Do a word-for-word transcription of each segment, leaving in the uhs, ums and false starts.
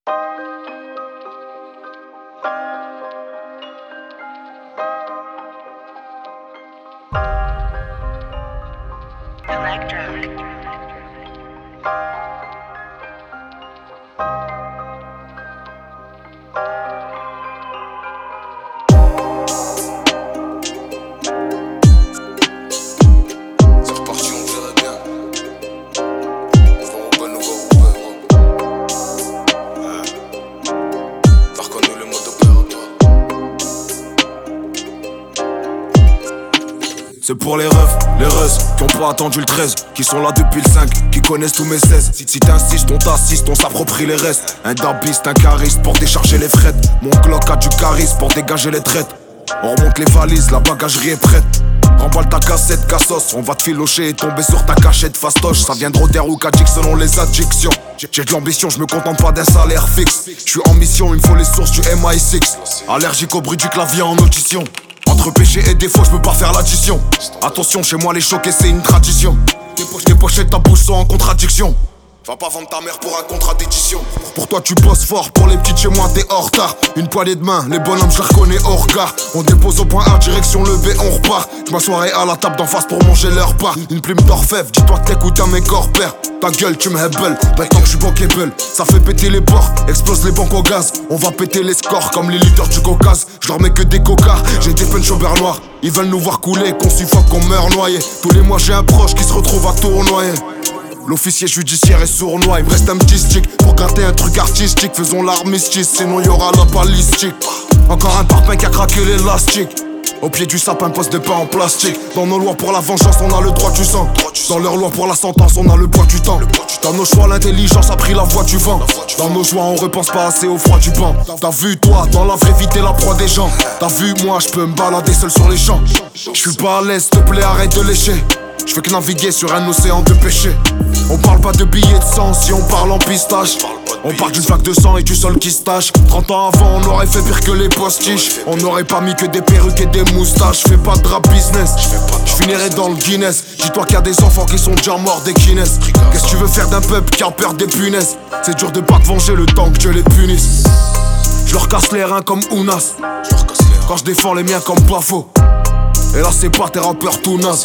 C'est pour les refs, les russes qui ont pas attendu le treize, qui sont là depuis le cinq, qui connaissent tous mes seize. Si, si t'insistes, on t'assiste, on s'approprie les restes. Un dabiste, un chariste pour décharger les frettes. Mon Glock a du charisme pour dégager les traites. On remonte les valises, la bagagerie est prête. Remballe ta cassette, cassos, on va te filocher et tomber sur ta cachette fastoche. Ça vient de Roder ou Kajik selon les addictions. J'ai de l'ambition, je me contente pas d'un salaire fixe. Je suis en mission, il me faut les sources du M I six. Allergique au bruit du clavier en audition. Entre péché et défaut, je peux pas faire l'addition. Attention, chez moi les choqués c'est une tradition. Tes pochettes, ta bouche sont en contradiction. Va pas vendre ta mère pour un contrat d'édition. Pour toi tu bosses fort, pour les petites chez moi t'es en retard. Une poignée de main, les bonhommes je les reconnais au regard. On dépose au point A, direction le B, on repart. Je m'assoirai à la table d'en face pour manger leur part. Une plume d'orfèvre, dis-toi que t'écoutes à mes corps père. Ta gueule tu me hebel, maintenant que je suis bankable. Ça fait péter les ports, explose les banques au gaz. On va péter les scores comme les leaders du Caucase. Je leur mets que des cocards, j'ai des punch au beurre noir. Ils veulent nous voir couler, qu'on suffoque, qu'on meurt noyé. Tous les mois j'ai un proche qui se retrouve à tournoyer. L'officier judiciaire est sournois, il me reste un petit stick pour gratter un truc artistique. Faisons l'armistice, sinon y'aura la balistique. Encore un parpaing qui a craqué l'élastique. Au pied du sapin, poste de pain en plastique. Dans nos lois pour la vengeance, on a le droit du sang. Dans leurs lois pour la sentence, on a le poids du temps. Dans nos choix, l'intelligence a pris la voie du vent. Dans nos joies, on repense pas assez au froid du banc. T'as vu toi, dans la vraie vie, t'es la proie des gens. T'as vu moi, je peux me balader seul sur les champs. Je suis pas à l'aise, s'il te plaît, arrête de lécher. Je fais que naviguer sur un océan de péché. On parle pas de billets de sang si on parle en pistache. On parle d'une flaque de sang et du sol qui se tâche. Trente ans avant on aurait fait pire que les postiches. On n'aurait pas mis que des perruques et des moustaches. Fais pas de rap business, je finirai dans le Guinness. Dis-toi qu'il y a des enfants qui sont déjà morts des Guinness. Qu'est-ce que tu veux faire d'un peuple qui a peur des punaises? C'est dur de pas te venger le temps que Dieu les punisse. Je leur casse les reins comme Ounas. Quand je défends les miens comme Pafo. Et là c'est pas tes rappeurs tout nazes.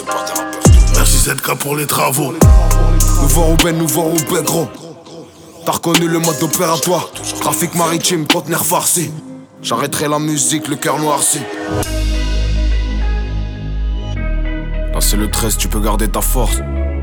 Merci Z K pour les travaux. Nouveau Roubaix, nouveau Roubaix gros. T'as reconnu le mode opératoire. Trafic maritime, conteneur farci. J'arrêterai la musique, le cœur noirci. Là c'est le treize, tu peux garder ta force.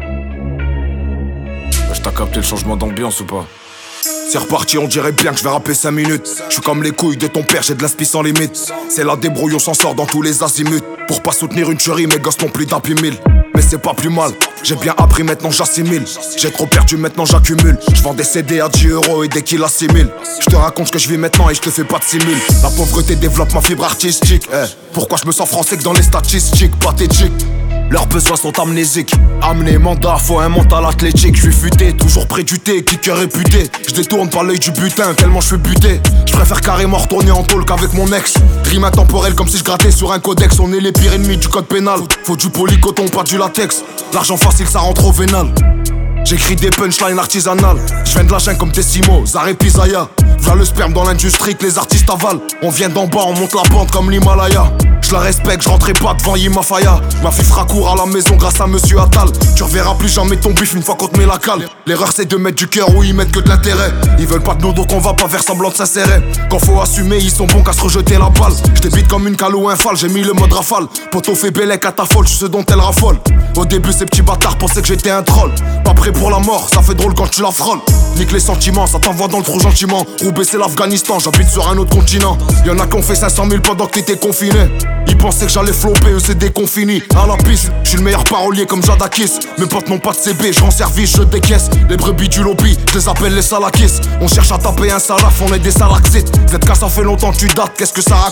Là, t'as capté le changement d'ambiance ou pas? C'est reparti, on dirait bien que je vais rapper cinq minutes. Je suis comme les couilles de ton père, j'ai de l'inspi sans limite. C'est la débrouille, on s'en sort dans tous les azimuts. Pour pas soutenir une tuerie, mes gosses n'ont plus d'un puis mille. Mais c'est pas plus mal, j'ai bien appris, maintenant j'assimile. J'ai trop perdu, maintenant j'accumule. Je vends des C D à dix euros et dès qu'il assimile. Je te raconte ce que je vis maintenant et je te fais pas de simule. La pauvreté développe ma fibre artistique. eh. Pourquoi je me sens français que dans les statistiques pathétiques? Leurs besoins sont amnésiques. Amener mandat, faut un mental athlétique. Je suis futé, toujours près du thé, kicker réputé. Je détourne par l'œil du butin, tellement je suis buté. Je préfère carrément retourner en tôle qu'avec mon ex. Rime intemporelle comme si je grattais sur un codex. On est les pires ennemis du code pénal. Faut du polycoton, pas du latex. L'argent facile, ça rentre au vénal. J'écris des punchlines artisanales. Je viens de la chaîne comme Tessimo, Zare Pizaya. V'là le sperme dans l'industrie que les artistes avalent. On vient d'en bas, on monte la pente comme l'Himalaya. Je la respecte, je rentrerai pas devant Yimafaya. Ma fille fera court à la maison grâce à Monsieur Attal. Tu reverras plus jamais ton bif une fois qu'on te met la cale. L'erreur c'est de mettre du cœur où ils mettent que de l'intérêt. Ils veulent pas de nous donc on va pas faire semblant de s'insérer. Quand faut assumer ils sont bons qu'à se rejeter la balle. Je débite comme une calo infale, j'ai mis le mode rafale. Poto fait bellec à ta folle, je suis ce dont elle raffole. Au début ces petits bâtards pensaient que j'étais un troll. Pas prêt pour la mort, ça fait drôle quand tu la frôles. Nique les sentiments, ça t'envoie dans le trou gentiment. Roubaix c'est l'Afghanistan, j'habite sur un autre continent. Y'en a qui ont fait cinq cent mille pendant que t'étais confiné. Ils pensaient que j'allais flopper, eux c'est déconfini. À la piste, je suis le meilleur parolier comme Jadakis. Mes potes n'ont pas de C B, je rends service, je décaisse. Les brebis du lobby, je les appelle les salakis. On cherche à taper un salaf, on est des salaxites. Z K ça fait longtemps que tu dates, qu'est-ce que ça raconte?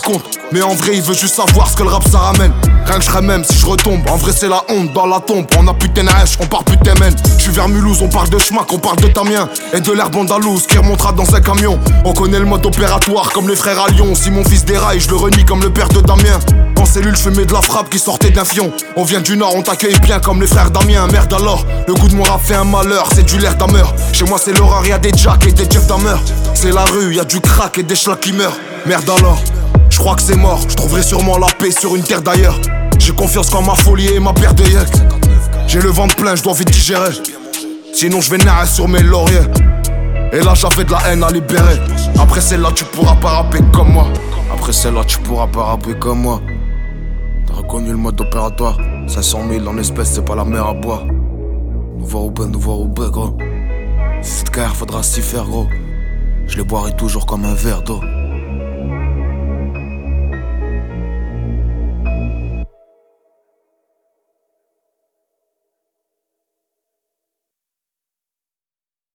Mais en vrai il veut juste savoir ce que le rap ça ramène. Rien que je serais même si je retombe. En vrai c'est la honte dans la tombe. On a putain H, on part putain men. Je suis vers Mulhouse, on parle de schmack, on parle de Tamien. Et de l'herbe andalouse qui remontera dans un camion. On connaît le mode opératoire comme les frères à Lyon. Si mon fils déraille, je le renie comme le père de Damien. En cellule je fumais de la frappe qui sortait d'un fion. On vient du nord, on t'accueille bien comme les frères Damien. Merde alors, le goût de mon rap fait un malheur. C'est du l'air d'Hammer. Chez moi c'est l'horreur, y'a des Jack et des Jeff Dahmer. C'est la rue, y'a du crack et des schlacs qui meurent. Merde alors, je crois que c'est mort. Je trouverai sûrement la paix sur une terre d'ailleurs. J'ai confiance qu'en ma folie et ma paire de yeux. J'ai le ventre plein, je dois vite digérer. Sinon je vais naître sur mes lauriers. Et là j'avais de la haine à libérer. Après celle-là tu pourras pas rapper comme moi. Après celle-là tu pourras pas rapper comme moi. T'as reconnu le mode opératoire. cinq cent mille en espèces c'est pas la mer à boire. Nous voir au bain, nous voir au bain gros. Si cette carrière faudra s'y faire gros. Je les boirai toujours comme un verre d'eau.